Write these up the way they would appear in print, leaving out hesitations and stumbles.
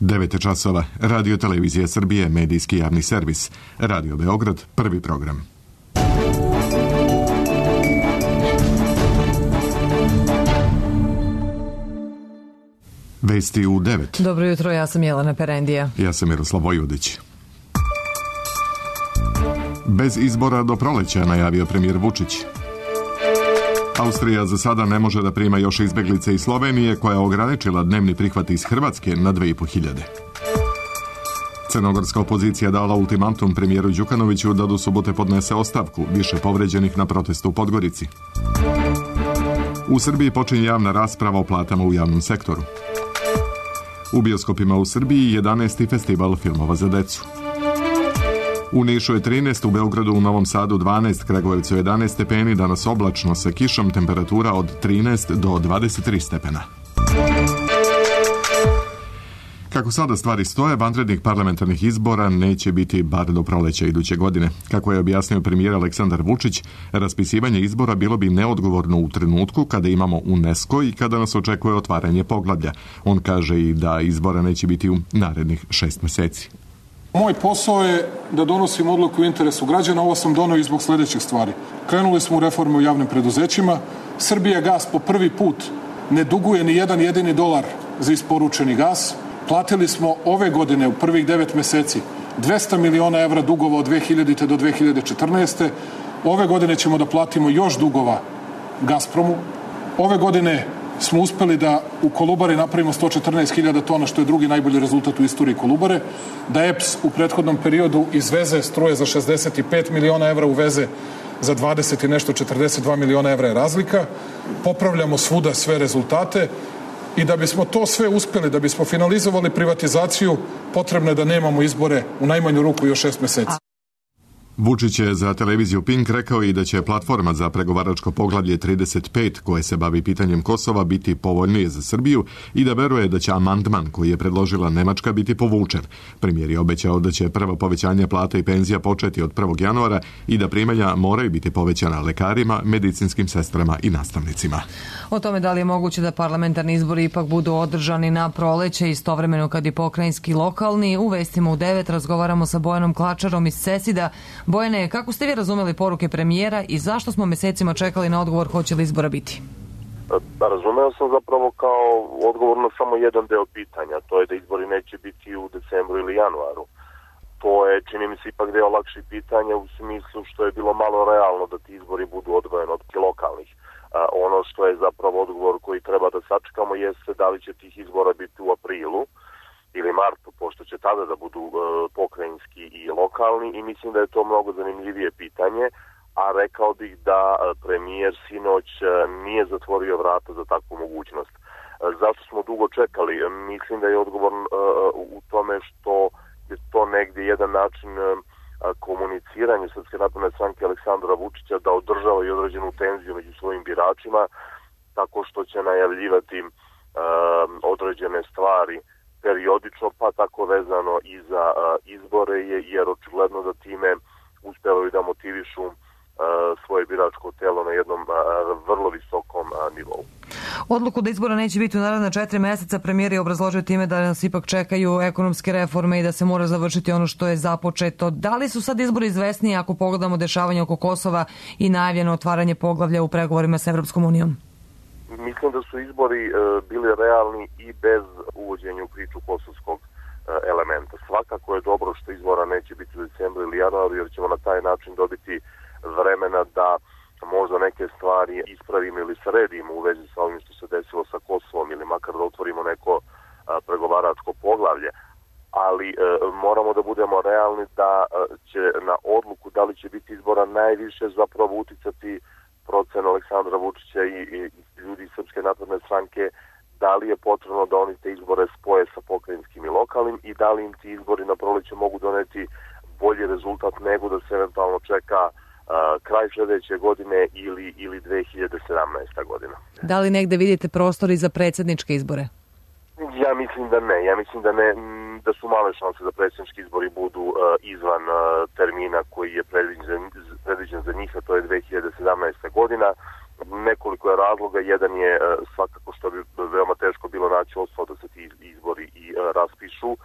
9 časova. Radio Televizija Srbije, medijski javni servis. Radio Beograd, prvi program. Vesti u 9. Dobro jutro, ja sam Jelena Perendija. Ja sam Miroslav Vojvodić. Bez izbora do proleća, najavio premijer Vučić. Austrija za sada ne može da prima još izbeglice iz Slovenije, koja je ograničila dnevni prihvat iz Hrvatske na 2.500. Crnogorska opozicija dala ultimatum premijeru Đukanoviću da do subote podnese ostavku, više povređenih na protestu u Podgorici. U Srbiji počinje javna rasprava o platama u javnom sektoru. U bioskopima u Srbiji 11. festival filmova za decu. U Nišu je 13, u Beogradu, u Novom Sadu 12, Kragujevcu 11 stepeni, danas oblačno sa kišom, temperatura od 13 do 23 stepena. Kako sada stvari stoje, vanrednih parlamentarnih izbora neće biti bar do proleća iduće godine. Kako je objasnio premijer Aleksandar Vučić, raspisivanje izbora bilo bi neodgovorno u trenutku kada imamo UNESCO i kada nas očekuje otvaranje poglavlja. On kaže i da izbora neće biti u narednih 6 meseci. Moj posao je da donosim odluku u interesu građana, ovo sam doneo i zbog sljedećih stvari. Krenuli smo u reforme u javnim preduzećima, Srbijagas po prvi put ne duguje ni jedan jedini dolar za isporučeni gas. Platili smo ove godine u prvih 9 meseci 200 miliona evra dugova od 2000. do 2014. Ove godine ćemo da platimo još dugova Gazpromu. Ove godine smo uspeli da u Kolubari napravimo 114.000 tona, što je drugi najbolji rezultat u istoriji Kolubare, da EPS u prethodnom periodu izveze struje za 65 miliona evra, uveze za 20 i nešto, 42 miliona evra je razlika. Popravljamo svuda sve rezultate i da bismo to sve uspeli, da bismo finalizovali privatizaciju, potrebno je da nemamo izbore u najmanju ruku još 6 meseci. Vučić je za televiziju Pink rekao i da će platforma za pregovaračko poglavlje 35, koje se bavi pitanjem Kosova, biti povoljnije za Srbiju i da veruje da će amandman koji je predložila Nemačka biti povučen. Premijer je obećao da će prvo povećanje plata i penzija početi od 1. januara i da primanja moraju biti povećana lekarima, medicinskim sestrama i nastavnicima. O tome da li je moguće da parlamentarni izbori ipak budu održani na proleće, istovremeno kad i pokrajinski lokalni, u vestima u 9 razgovaramo sa Bojanom Klačarom iz CESID-a. Bojane, kako ste vi razumeli poruke premijera i zašto smo mesecima čekali na odgovor hoće li izbora biti? Razumeo sam zapravo kao odgovor na samo jedan deo pitanja, to je da izbori neće biti u decembru ili januaru. To je, čini mi se, ipak deo lakših pitanja u smislu što je bilo malo realno da ti izbori budu odvojeni od lokalnih. Ono što je zapravo odgovor koji treba da sačekamo jeste da li će tih izbora biti u aprilu ili martu, pošto će tada da budu pokrajinski i lokalni, i mislim da je to mnogo zanimljivije pitanje, a rekao bih da premijer sinoć nije zatvorio vrata za takvu mogućnost. Zašto smo dugo čekali? Mislim da je odgovor u tome što je to negdje jedan način komuniciranja Srpske napredne stranke Aleksandra Vučića da održava i određenu tenziju među svojim biračima, tako što će najavljivati određene stvari periodično, pa tako vezano i za izbore, jer očigledno da time uspevaju da motivišu svoje biračko telo na jednom vrlo visokom nivou. Odluku da izbora neće biti u naredna 4 meseca premijer je obrazložio time da nas ipak čekaju ekonomske reforme i da se mora završiti ono što je započeto. Da li su sad izbori izvesniji ako pogledamo dešavanje oko Kosova i najavljeno otvaranje poglavlja u pregovorima s Evropskom unijom? Mislim da su izbori bili realni i bez uvođenja u priču kosovskog elementa. Svakako je dobro što izbora neće biti u decembru ili januaru, jer ćemo na taj način dobiti vremena da možda neke stvari ispravimo ili sredimo u vezi sa ovim što se desilo sa Kosovom, ili makar da otvorimo neko pregovaračko poglavlje. Ali moramo da budemo realni da će na odluku da li će biti izbora najviše zapravo uticati procen Aleksandra Vučića i ljudi iz Srpske napredne stranke, da li je potrebno da oni te izbore spoje sa pokrajinskim i lokalnim i da li im ti izbori na proleće mogu doneti bolji rezultat nego da se eventualno čeka kraj sljedeće godine ili 2017. godina. Da li negde vidite prostor i za predsjedničke izbore? Ja mislim da ne. Ja mislim da ne, da su male šanse da predsjednički izbori budu izvan termina koji je predviđen za njih, a to je 2017. godina. Nekoliko je razloga. Jedan je svakako što bi veoma teško bilo naći osnov da se ti izbori i raspišu.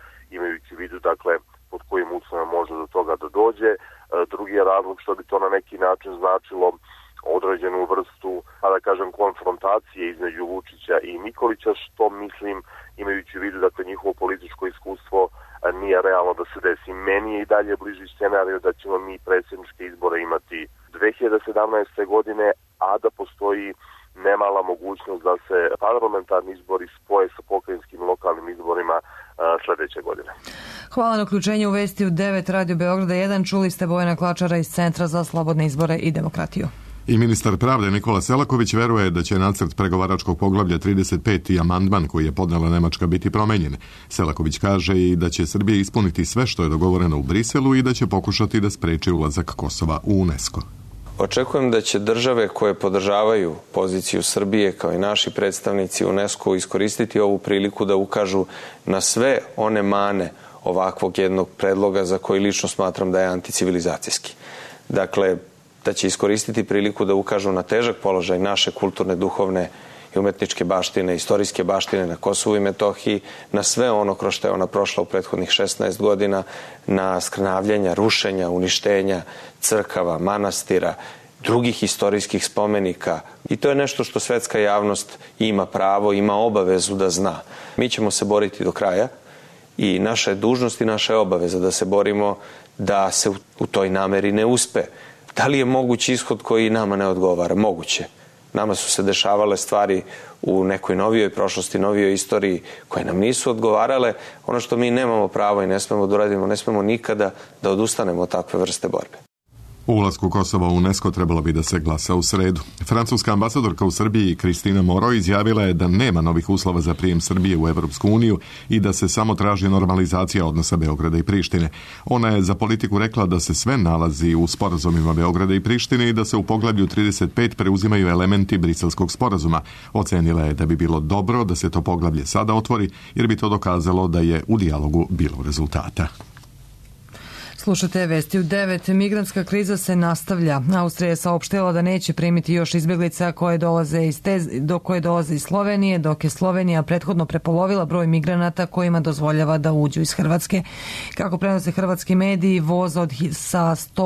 između Vučića i Nikolića, što mislim, imajući u vidu njihovo političko iskustvo, nije realno da se desi. Meni je i dalje bliži scenarij da ćemo mi predsjedničke izbore imati 2017. godine, a da postoji nemala mogućnost da se parlamentarni izbori spoje sa pokrajinskim lokalnim izborima sledeće godine. Hvala na uključenju u vesti u 9 Radio Beograda 1. Čuli ste Bojana Klačara iz Centra za slobodne izbore i demokratiju. I ministar pravde Nikola Selaković veruje da će nacrt pregovaračkog poglavlja 35 i amandman koji je podnela Nemačka biti promenjen. Selaković kaže i da će Srbija ispuniti sve što je dogovoreno u Briselu i da će pokušati da spreči ulazak Kosova u UNESCO. Očekujem da će države koje podržavaju poziciju Srbije kao i naši predstavnici UNESCO iskoristiti ovu priliku da ukažu na sve one mane ovakvog jednog predloga za koji lično smatram da je anticivilizacijski. Dakle, da će iskoristiti priliku da ukažu na težak položaj naše kulturne, duhovne i umetničke baštine, istorijske baštine na Kosovu i Metohiji, na sve ono kroz što je ona prošla u prethodnih 16 godina, na skrnavljenja, rušenja, uništenja crkava, manastira, drugih istorijskih spomenika. I to je nešto što svetska javnost ima pravo, ima obavezu da zna. Mi ćemo se boriti do kraja i naša je dužnost i naša je obaveza da se borimo da se u toj nameri ne uspe. Da li je mogući ishod koji nama ne odgovara? Moguće. Nama su se dešavale stvari u nekoj novijoj prošlosti, novijoj istoriji koje nam nisu odgovarale. Ono što mi nemamo pravo i ne smemo da uradimo, ne smemo nikada da odustanemo od takve vrste borbe. U ulasku Kosova u UNESCO trebalo bi da se glasa u sredu. Francuska ambasadorka u Srbiji Kristina Moro izjavila je da nema novih uslova za prijem Srbije u Evropsku uniju i da se samo traži normalizacija odnosa Beograda i Prištine. Ona je za Politiku rekla da se sve nalazi u sporazumima Beograda i Prištine i da se u poglavlju 35 preuzimaju elementi Briselskog sporazuma. Ocenila je da bi bilo dobro da se to poglavlje sada otvori jer bi to dokazalo da je u dijalogu bilo rezultata. Slušate vesti u 9. Migrantska kriza se nastavlja. Austrija je saopštila da neće primiti još izbjeglica koje dolaze iz Slovenije, dok je Slovenija prethodno prepolovila broj migranata kojima dozvoljava da uđu iz Hrvatske. Kako prenose hrvatski mediji, voz sa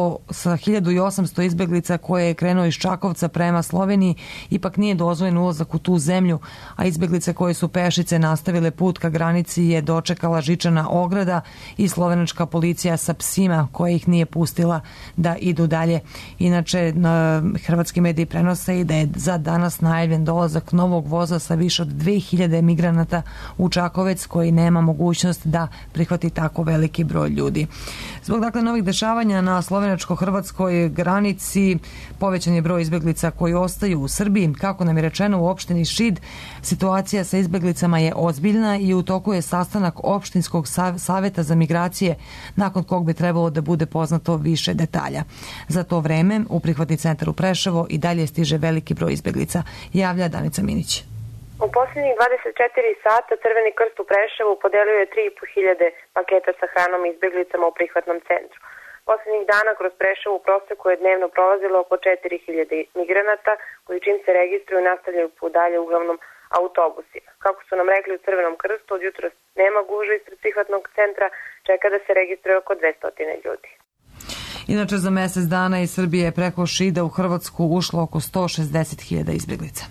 1800 izbjeglica koje je krenuo iz Čakovca prema Sloveniji ipak nije dozvoljen ulazak u tu zemlju, a izbjeglice koje su pešice nastavile put ka granici je dočekala žičana ograda i slovenačka policija sa psima koja ih nije pustila da idu dalje. Inače, hrvatski mediji prenose i da je za danas najavljen dolazak novog voza sa više od 2000 migranata u Čakovec koji nema mogućnost da prihvati tako veliki broj ljudi. Zbog novih dešavanja na slovenačko-hrvatskoj granici povećan je broj izbjeglica koji ostaju u Srbiji. Kako nam je rečeno u opštini Šid, situacija sa izbjeglicama je ozbiljna i u toku je sastanak opštinskog saveta za migracije nakon kog bi trebalo da bude poznato više detalja. Za to vreme u prihvatni centar u Preševo i dalje stiže veliki broj izbjeglica, javlja Danica Minić. U posljednjih 24 sata Crveni krst u Preševu podelio je 3.500 paketa sa hranom i izbjeglicama u prihvatnom centru. Posljednjih dana kroz Preševu u proseku je dnevno prolazilo oko 4.000 migranata koji čim se registruju nastavljaju put dalje uglavnom autobusima. Kako su nam rekli u Crvenom krstu, od jutra nema gužve ispred prihvatnog centra, čeka da se registruje oko 200 ljudi. Inače, za mjesec dana iz Srbije je preko Šida u Hrvatsku ušlo oko 160.000 izbjeglica.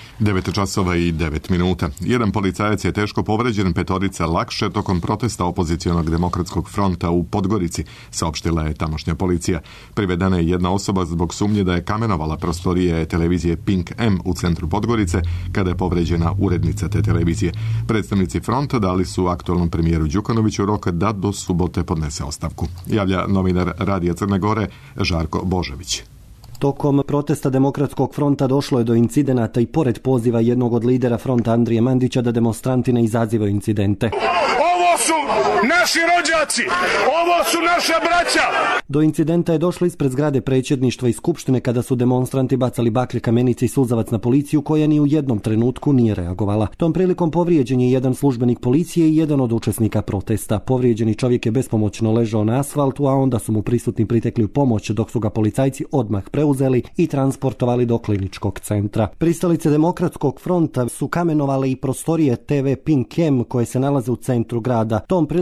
9 časova i 9 minuta. Jedan policajac je teško povređen, 5 lakše tokom protesta opozicionog demokratskog fronta u Podgorici, saopštila je tamošnja policija. Privedena je jedna osoba zbog sumnje da je kamenovala prostorije televizije Pink M u centru Podgorice kada je povređena urednica te televizije. Predstavnici fronta dali su aktualnom premijeru Đukanoviću rok da do subote podnese ostavku. Javlja novinar Radija Crne Gore Žarko Božević. Tokom protesta Demokratskog fronta došlo je do incidenata i pored poziva jednog od lidera fronta Andrije Mandića da demonstranti ne izazivaju incidente. Ovo su naši rođaci! Ovo su naša braća! Do incidenta je došlo ispred zgrade predsjedništva i skupštine kada su demonstranti bacali baklje, kamenice i suzavac na policiju koja ni u jednom trenutku nije reagovala. Tom prilikom povrijeđen je jedan službenik policije i jedan od učesnika protesta. Povrijeđeni čovjek je bespomoćno ležao na asfaltu, a onda su mu prisutni pritekli u pomoć dok su ga policajci odmah preuzeli i transportovali do kliničkog centra. Pristalice Demokratskog fronta su kamenovale i prostorije TV Pink M koje se nalaze u centru grada. Tom prilikom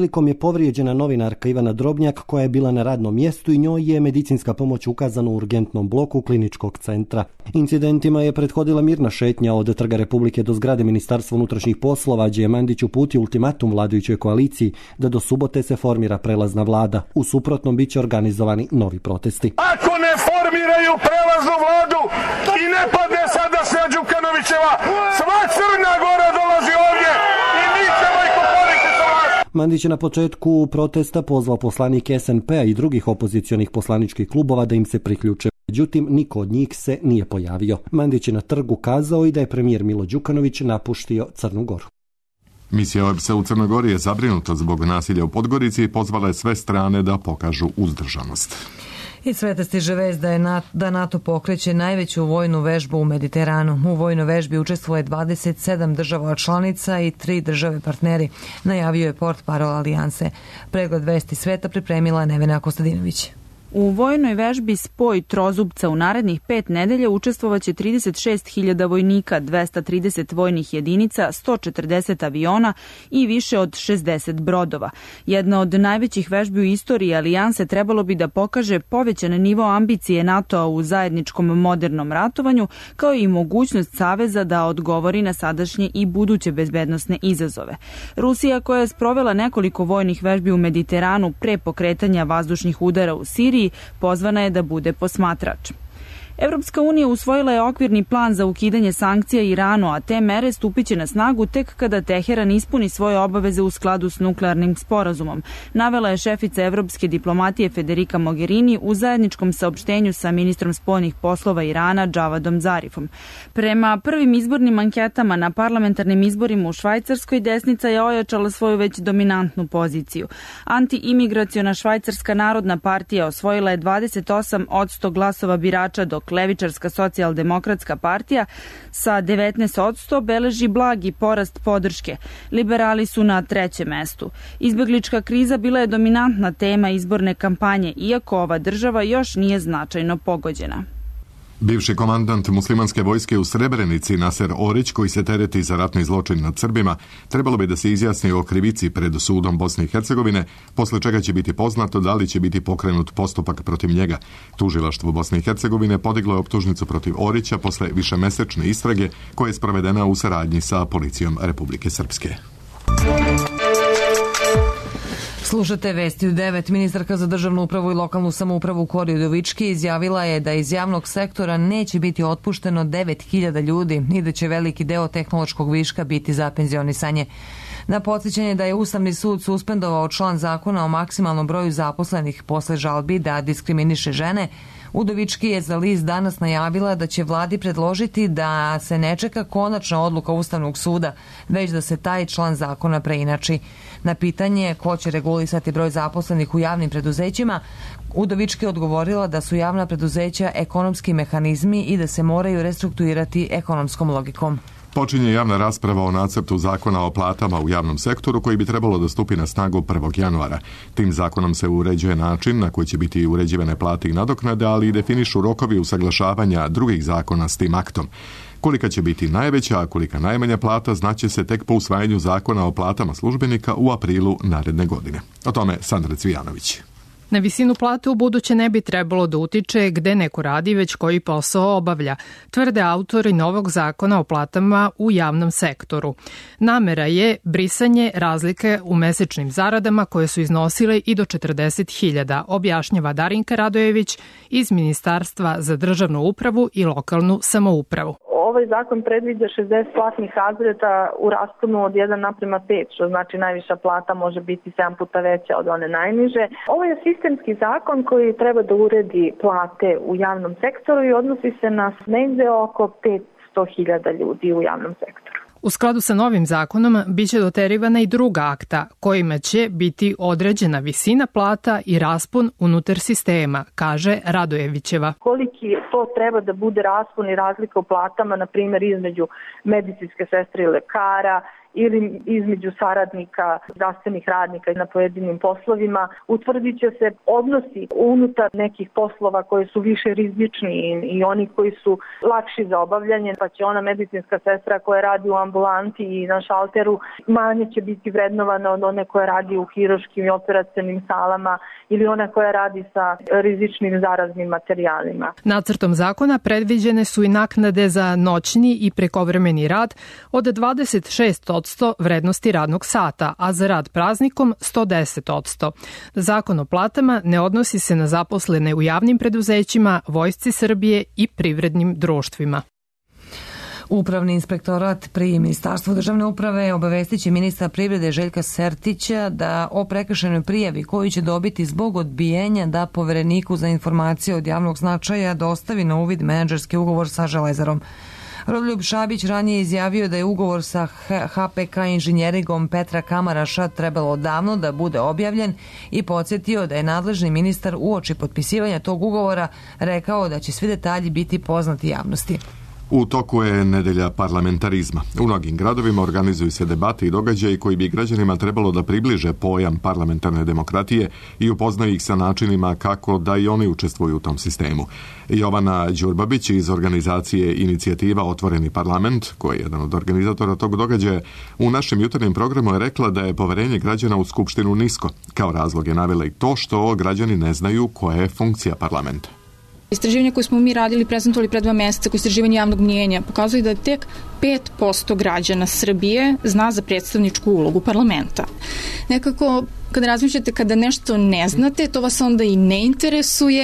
prilikom je povrijeđena novinarka Ivana Drobnjak koja je bila na radnom mjestu i njoj je medicinska pomoć ukazana u urgentnom bloku kliničkog centra. Incidentima je prethodila mirna šetnja od Trga Republike do zgrade Ministarstva unutrašnjih poslova, gdje je Mandić uputio ultimatum vladajućoj koaliciji da do subote se formira prelazna vlada. U suprotnom biće organizovani novi protesti. Ako ne formiraju prelaznu vladu i ne padne sadašnja Đukanovićeva, sva Crna Gora dolazi ovdje i mi ćemo ih pokoriti sa vlast. Mandić je na početku protesta pozvao poslanike SNP-a i drugih opozicionih poslaničkih klubova da im se priključe. Međutim, niko od njih se nije pojavio. Mandić je na trgu kazao i da je premijer Milo Đukanović napuštio Crnu Goru. Misija OEBS-a u Crnoj Gori je zabrinuta zbog nasilja u Podgorici i pozvala je sve strane da pokažu uzdržanost. Iz sveta stiže vest da NATO pokreće najveću vojnu vežbu u Mediteranu. U vojnoj vežbi učestvuje 27 država članica i 3 države partneri, najavio je portparol Alijanse. Pregled vesti sveta pripremila Nevena Kostadinović. U vojnoj vežbi Spoj trozubca u narednih 5 nedelja učestvovaće 36.000 vojnika, 230 vojnih jedinica, 140 aviona i više od 60 brodova. Jedna od najvećih vežbi u istoriji Alijanse trebalo bi da pokaže povećan nivo ambicije NATO-a u zajedničkom modernom ratovanju, kao i mogućnost Saveza da odgovori na sadašnje i buduće bezbednosne izazove. Rusija, koja je sprovela nekoliko vojnih vežbi u Mediteranu pre pokretanja vazdušnih udara u Siriji, pozvana je da bude posmatrač. Evropska unija usvojila je okvirni plan za ukidanje sankcija Iranu, a te mere stupiće na snagu tek kada Teheran ispuni svoje obaveze u skladu s nuklearnim sporazumom, navela je šefica evropske diplomatije Federica Mogherini u zajedničkom saopštenju sa ministrom spoljnih poslova Irana Javadom Zarifom. Prema prvim izbornim anketama na parlamentarnim izborima u Švajcarskoj, desnica je ojačala svoju već dominantnu poziciju. Anti-imigraciona Švajcarska narodna partija osvojila je 28% glasova birača, dok levičarska socijaldemokratska partija sa 19% beleži blagi porast podrške. Liberali su na 3. mestu. Izbeglička kriza bila je dominantna tema izborne kampanje, iako ova država još nije značajno pogođena. Bivši komandant muslimanske vojske u Srebrenici Naser Orić, koji se tereti za ratni zločin nad Srbima, trebalo bi da se izjasni o krivici pred sudom Bosne i Hercegovine, posle čega će biti poznato da li će biti pokrenut postupak protiv njega. Tužilaštvo Bosne i Hercegovine podiglo je optužnicu protiv Orića posle višemesečne istrage koja je sprovedena u saradnji sa policijom Republike Srpske. Slušate vesti u 9. Ministarka za državnu upravu i lokalnu samoupravu Kori Udovički izjavila je da iz javnog sektora neće biti otpušteno 9.000 ljudi i da će veliki deo tehnološkog viška biti za penzionisanje. Na podsjećanje da je Ustavni sud suspendovao član zakona o maksimalnom broju zaposlenih posle žalbi da diskriminiše žene, Udovički je za list Danas najavila da će vladi predložiti da se ne čeka konačna odluka Ustavnog suda, već da se taj član zakona preinači. Na pitanje ko će regulisati broj zaposlenih u javnim preduzećima, Udovički je odgovorila da su javna preduzeća ekonomski mehanizmi i da se moraju restrukturirati ekonomskom logikom. Počinje javna rasprava o nacrtu zakona o platama u javnom sektoru koji bi trebalo da stupi na snagu 1. januara. Tim zakonom se uređuje način na koji će biti uređivane plate i nadoknade, ali i definišu rokovi usaglašavanja drugih zakona s tim aktom. Kolika će biti najveća, a kolika najmanja plata znaće se tek po usvajanju zakona o platama službenika u aprilu naredne godine. O tome Sandra Cvijanović. Na visinu plate u buduće ne bi trebalo da utiče gde neko radi, već koji posao obavlja, tvrde autori novog zakona o platama u javnom sektoru. Namera je brisanje razlike u mesečnim zaradama koje su iznosile i do 40.000, objašnjava Darinka Radojević iz Ministarstva za državnu upravu i lokalnu samoupravu. Ovaj zakon predviđa 60 platnih razreda u rasponu od 1:5, što znači najviša plata može biti 7 puta veća od one najniže. Ovo je sistemski zakon koji treba da uredi plate u javnom sektoru i odnosi se na negde oko 500.000 ljudi u javnom sektoru. U skladu sa novim zakonom biće doterivana i druga akta kojima će biti određena visina plata i raspon unutar sistema, kaže Radojevićeva. Koliki to treba da bude raspon i razlika u platama, na primjer između medicinske sestre i lekara ili između saradnika, zdravstvenih radnika na pojedinim poslovima. Utvrdit će se odnosi unutar nekih poslova koji su više rizični i oni koji su lakši za obavljanje, pa će ona medicinska sestra koja radi u ambulanti i na šalteru manje će biti vrednovana od one koja radi u hirurškim i operacionim salama ili ona koja radi sa rizičnim zaraznim materijalima. Nacrtom zakona predviđene su i naknade za noćni i prekovremeni rad od 26% vrednosti radnog sata, a za rad praznikom 110%. Zakon o platama ne odnosi se na zaposlene u javnim preduzećima, Vojsci Srbije i privrednim društvima. Upravni inspektorat pri Ministarstvu državne uprave obavestit će ministra privrede Željka Sertića da o prekršajnoj prijavi koju će dobiti zbog odbijenja da Povereniku za informacije od javnog značaja dostavi na uvid menadžerski ugovor sa Železarom. Rodoljub Šabić ranije izjavio da je ugovor sa HPK inženjeringom Petra Kamaraša trebalo davno da bude objavljen i podsjetio da je nadležni ministar uoči potpisivanja tog ugovora rekao da će svi detalji biti poznati javnosti. U toku je nedelja parlamentarizma. U mnogim gradovima organizuju se debate i događaji koji bi građanima trebalo da približe pojam parlamentarne demokratije i upoznaju ih sa načinima kako da i oni učestvuju u tom sistemu. Jovana Đurbabić iz organizacije Inicijativa Otvoreni parlament, koji je jedan od organizatora tog događaja, u našem jutarnjem programu je rekla da je poverenje građana u Skupštinu nisko. Kao razlog je navela i to što građani ne znaju koja je funkcija parlamenta. Istraživanje koje smo mi radili, prezentovali pre 2 meseca, koje istraživanje javnog mnijenja, pokazuje da tek 5% građana Srbije zna za predstavničku ulogu parlamenta. Nekako, kada razmišljate, kada nešto ne znate, to vas onda i ne interesuje,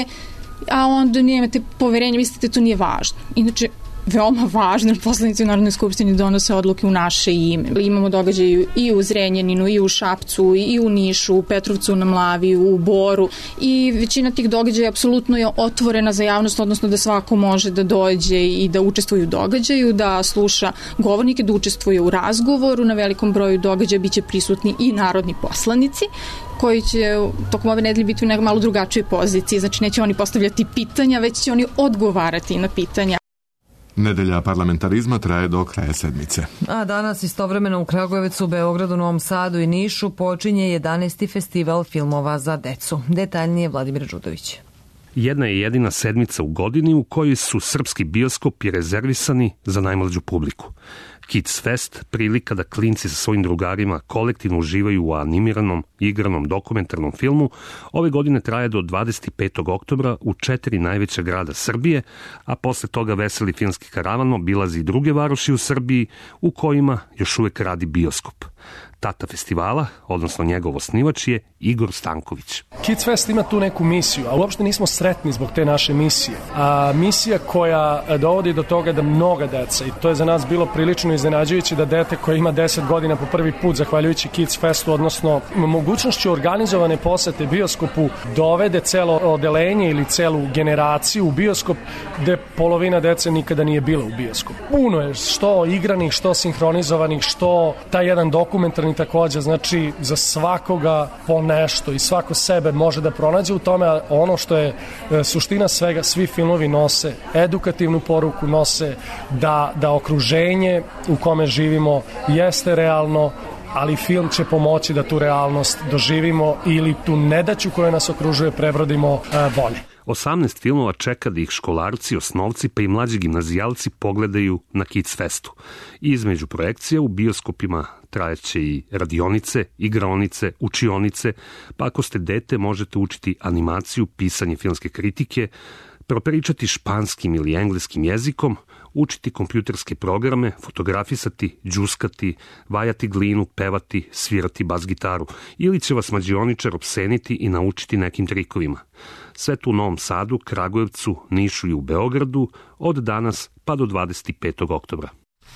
a onda nemate poverenje, mislite to nije važno. Inače, veoma važno, poslanici u Narodnoj skupštini donose odluke u naše ime. Imamo događaje i u Zrenjaninu, i u Šapcu, i u Nišu, u Petrovcu na Mlavi, u Boru i većina tih događaja apsolutno je otvorena za javnost, odnosno da svako može da dođe i da učestvuje u događaju, da sluša govornike, da učestvuje u razgovoru. Na velikom broju događaja biće prisutni i narodni poslanici koji će tokom ove nedelje biti u malo drugačijoj poziciji. Znači neće oni postavljati pitanja, već će oni odgovarati na pitanja. Nedelja parlamentarizma traje do kraja sedmice. A danas istovremeno u Kragujevcu, Beogradu, Novom Sadu i Nišu počinje 11. festival filmova za decu. Detaljnije Vladimir Đudović. Jedna je jedina sedmica u godini u kojoj su srpski bioskopi rezervisani za najmlađu publiku. Kids Fest, prilika da klinci sa svojim drugarima kolektivno uživaju u animiranom, igranom, dokumentarnom filmu, ove godine traje do 25. oktobra u 4 najveća grada Srbije, a posle toga veseli filmski karavan obilazi i druge varoši u Srbiji u kojima još uvek radi bioskop. Tata festivala, odnosno njegov osnivač je Igor Stanković. Kids Fest ima tu neku misiju, a uopšte nismo sretni zbog te naše misije. A misija koja dovodi do toga da mnoga deca, i to je za nas bilo prilično iznenađujuće, da dete koje ima 10 godina po prvi put, zahvaljujući Kids Festu, odnosno mogućnošću organizovane posete bioskopu, dovede celo odelenje ili celu generaciju u bioskop gde polovina dece nikada nije bila u bioskopu. Puno je što igranih, što sinhronizovanih, što taj jedan dokumentarni takođe, znači za svakoga po nešto i svako sebe može da pronađe u tome, a ono što je suština svega, svi filmovi nose edukativnu poruku, nose da okruženje u kome živimo jeste realno, ali film će pomoći da tu realnost doživimo ili tu nedaću koja nas okružuje prebrodimo bolje. 18 filmova čeka da ih školarci, osnovci pa i mlađi gimnazijalci pogledaju na Kids Festu. I između projekcija u bioskopima trajeće i radionice, igraonice, učionice, pa ako ste dete možete učiti animaciju, pisanje filmske kritike, propričati španskim ili engleskim jezikom, učiti kompjuterske programe, fotografisati, džuskati, vajati glinu, pevati, svirati bas gitaru ili će vas mađioničar opseniti i naučiti nekim trikovima. Sve tu u Novom Sadu, Kragujevcu, Nišu i u Beogradu od danas pa do 25. oktobra.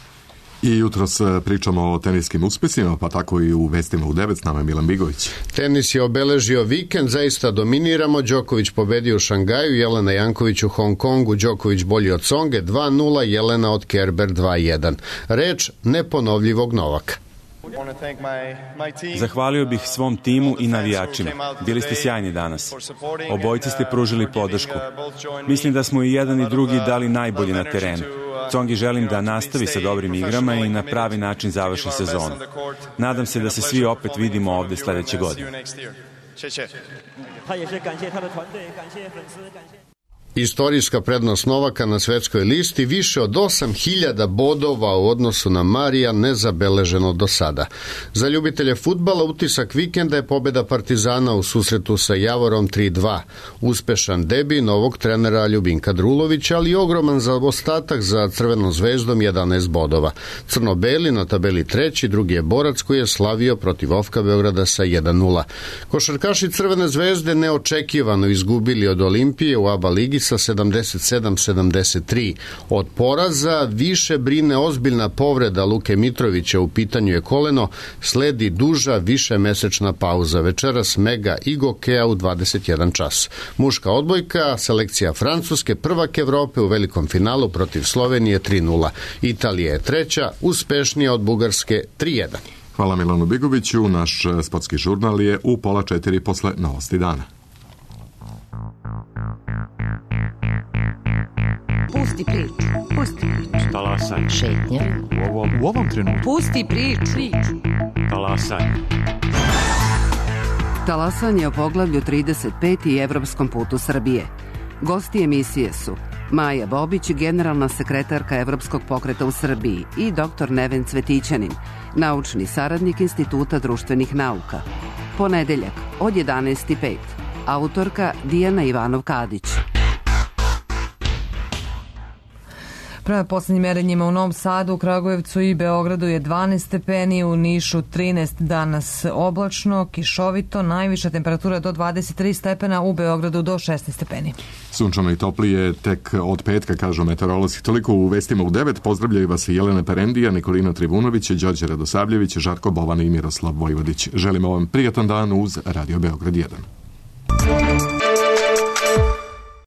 I jutros pričamo o teniskim uspesima, pa tako i u vestima u 9 s nama je Milan Bigović. Tenis je obeležio vikend, zaista dominiramo. Đoković pobedio u Šangaju, Jelena Janković u Hong Kongu, Đoković bolji od Songe 2-0, Jelena od Kerber 2-1. Reč neponovljivog Novaka. Zahvalio bih svom timu i navijačima. Bili ste sjajni danas. Obojice ste pružili podršku. Mislim da smo i jedan i drugi dali najbolje na terenu. Congi želim da nastavi sa dobrim igrama i na pravi način završi sezonu. Nadam se da se svi opet vidimo ovde sledeće godine. Istorijska prednost Novaka na svetskoj listi, više od 8000 bodova u odnosu na Marija nezabeleženo do sada. Za ljubitelje fudbala utisak vikenda je pobeda Partizana u susretu sa Javorom 3-2. Uspešan debi novog trenera Ljubinka Drulovića, ali ogroman zaostatak za Crvenom zvezdom 11 bodova. Crno-beli na tabeli treći, drugi je Borac koji je slavio protiv Ofka Beograda sa 1-0. Košarkaši Crvene zvezde neočekivano izgubili od Olimpije u ABA ligi sa 77-73. Od poraza više brine ozbiljna povreda Luke Mitrovića, u pitanju je koleno, sledi duža višemesečna pauza. Večeras mega Igokeja u 21 čas. Muška odbojka, selekcija Francuske, prvak Evrope u velikom finalu protiv Slovenije 3-0. Italija je treća, uspešnija od Bugarske 3-1. Hvala Milanu Bigoviću. Naš sportski žurnal je u 3:30 posle novosti dana. Pusti priču. Pusti priču. Talasaj. Šetnja. U ovom trenutku. Pusti priču. Talasaj. Talasanje o poglavlju 35 i evropskom putu Srbije. Gosti emisije su Maja Bobić, generalna sekretarka Evropskog pokreta u Srbiji, i dr. Neven Cvetićanin, naučni saradnik Instituta društvenih nauka. Ponedeljak od 11:05. Autorka Dijana Ivanov-Kadić. Prema poslednjim merenjima u Novom Sadu, u Kragujevcu i Beogradu je 12 stepeni, u Nišu 13, danas oblačno, kišovito, najviša temperatura do 23 stepena, u Beogradu do 16 stepeni. Sunčano i toplije tek od petka, kažu meteorolozi. Toliko u vestima u 9. Pozdravljaju vas i Jelena Perendija, Nikolina Trivunović, Đorđe Radosavljević, Žarko Bovana i Miroslav Vojvodić. Želimo vam prijatan dan uz Radio Beograd 1.